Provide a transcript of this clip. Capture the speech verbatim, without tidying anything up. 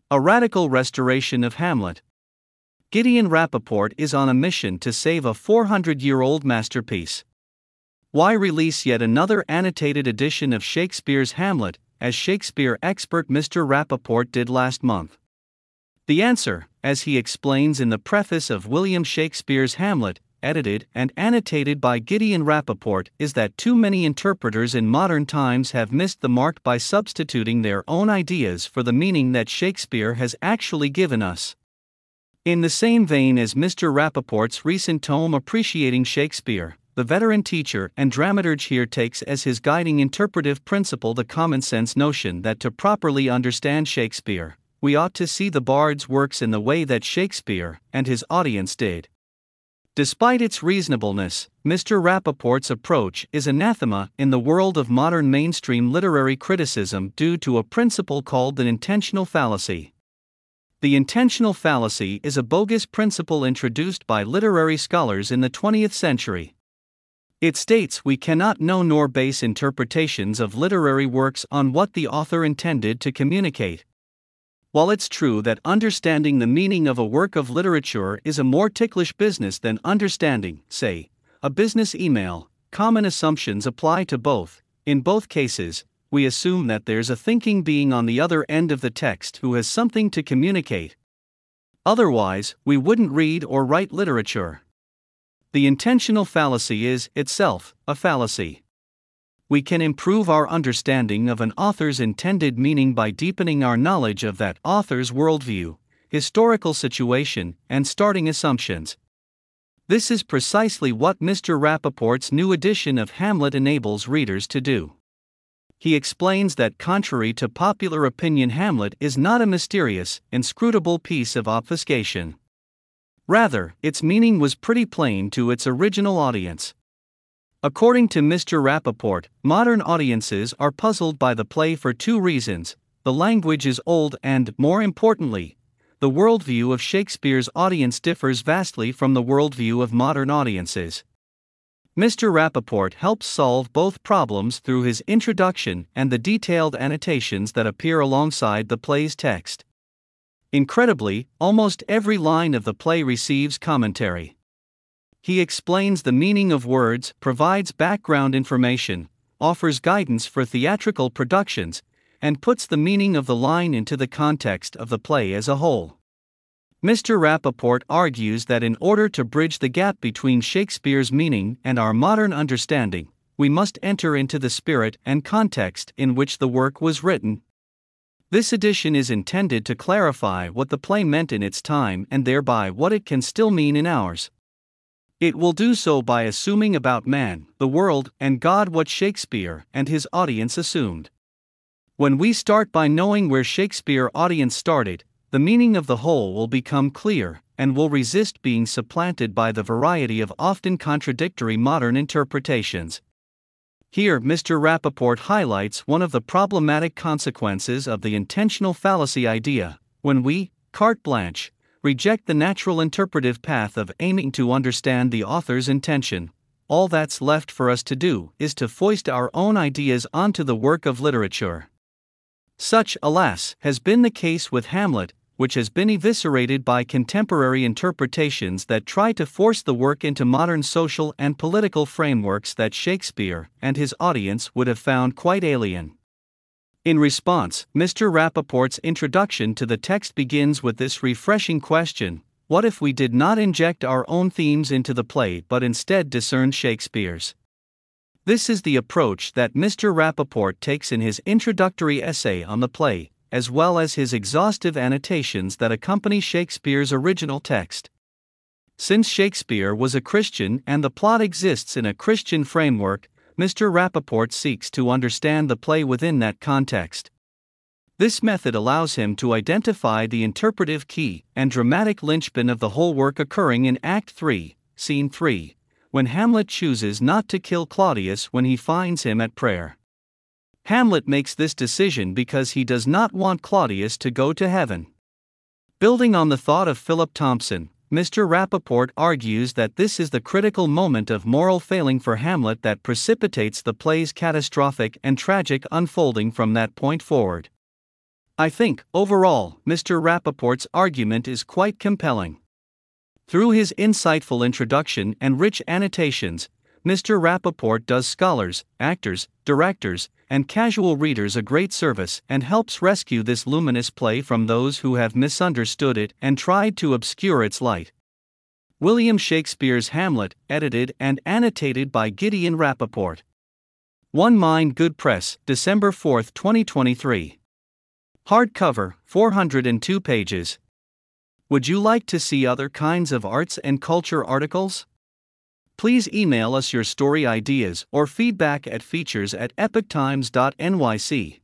A radical restoration of Hamlet. Gideon Rappaport is on a mission to save a four hundred year old masterpiece. Why release yet another annotated edition of Shakespeare's Hamlet, as Shakespeare expert Mister Rappaport did last month? The answer, as he explains in the preface of William Shakespeare's Hamlet, edited and annotated by Gideon Rappaport, is that too many interpreters in modern times have missed the mark by substituting their own ideas for the meaning that Shakespeare has actually given us. In the same vein as Mister Rappaport's recent tome Appreciating Shakespeare, the veteran teacher and dramaturge here takes as his guiding interpretive principle the common-sense notion that to properly understand Shakespeare, we ought to see the bard's works in the way that Shakespeare and his audience did. Despite its reasonableness, Mister Rappaport's approach is anathema in the world of modern mainstream literary criticism due to a principle called the intentional fallacy. The intentional fallacy is a bogus principle introduced by literary scholars in the twentieth century. It states we cannot know nor base interpretations of literary works on what the author intended to communicate. While it's true that understanding the meaning of a work of literature is a more ticklish business than understanding, say, a business email, common assumptions apply to both. In both cases, we assume that there's a thinking being on the other end of the text who has something to communicate. Otherwise, we wouldn't read or write literature. The intentional fallacy is, itself, a fallacy. We can improve our understanding of an author's intended meaning by deepening our knowledge of that author's worldview, historical situation, and starting assumptions. This is precisely what Mister Rappaport's new edition of Hamlet enables readers to do. He explains that contrary to popular opinion, Hamlet is not a mysterious, inscrutable piece of obfuscation. Rather, its meaning was pretty plain to its original audience. According to Mister Rappaport, modern audiences are puzzled by the play for two reasons: the language is old and, more importantly, the worldview of Shakespeare's audience differs vastly from the worldview of modern audiences. Mister Rappaport helps solve both problems through his introduction and the detailed annotations that appear alongside the play's text. Incredibly, almost every line of the play receives commentary. He explains the meaning of words, provides background information, offers guidance for theatrical productions, and puts the meaning of the line into the context of the play as a whole. Mister Rappaport argues that in order to bridge the gap between Shakespeare's meaning and our modern understanding, we must enter into the spirit and context in which the work was written. This edition is intended to clarify what the play meant in its time and thereby what it can still mean in ours. It will do so by assuming about man, the world, and God what Shakespeare and his audience assumed. When we start by knowing where Shakespeare's audience started, the meaning of the whole will become clear, and will resist being supplanted by the variety of often contradictory modern interpretations. Here Mister Rappaport highlights one of the problematic consequences of the intentional fallacy idea: when we, carte blanche, reject the natural interpretive path of aiming to understand the author's intention, all that's left for us to do is to foist our own ideas onto the work of literature. Such, alas, has been the case with Hamlet, which has been eviscerated by contemporary interpretations that try to force the work into modern social and political frameworks that Shakespeare and his audience would have found quite alien. In response, Mister Rappaport's introduction to the text begins with this refreshing question: what if we did not inject our own themes into the play but instead discerned Shakespeare's? This is the approach that Mister Rappaport takes in his introductory essay on the play, as well as his exhaustive annotations that accompany Shakespeare's original text. Since Shakespeare was a Christian and the plot exists in a Christian framework, Mister Rappaport seeks to understand the play within that context. This method allows him to identify the interpretive key and dramatic linchpin of the whole work occurring in Act three, Scene three, when Hamlet chooses not to kill Claudius when he finds him at prayer. Hamlet makes this decision because he does not want Claudius to go to heaven. Building on the thought of Philip Thompson, Mister Rappaport argues that this is the critical moment of moral failing for Hamlet that precipitates the play's catastrophic and tragic unfolding from that point forward. I think, overall, Mister Rappaport's argument is quite compelling. Through his insightful introduction and rich annotations, Mister Rappaport does scholars, actors, directors, and casual readers a great service and helps rescue this luminous play from those who have misunderstood it and tried to obscure its light. William Shakespeare's Hamlet, edited and annotated by Gideon Rappaport. One Mind Good Press, December fourth, twenty twenty-three. Hardcover, four hundred two pages. Would you like to see other kinds of arts and culture articles? Please email us your story ideas or feedback at features at epoch times dot n y c.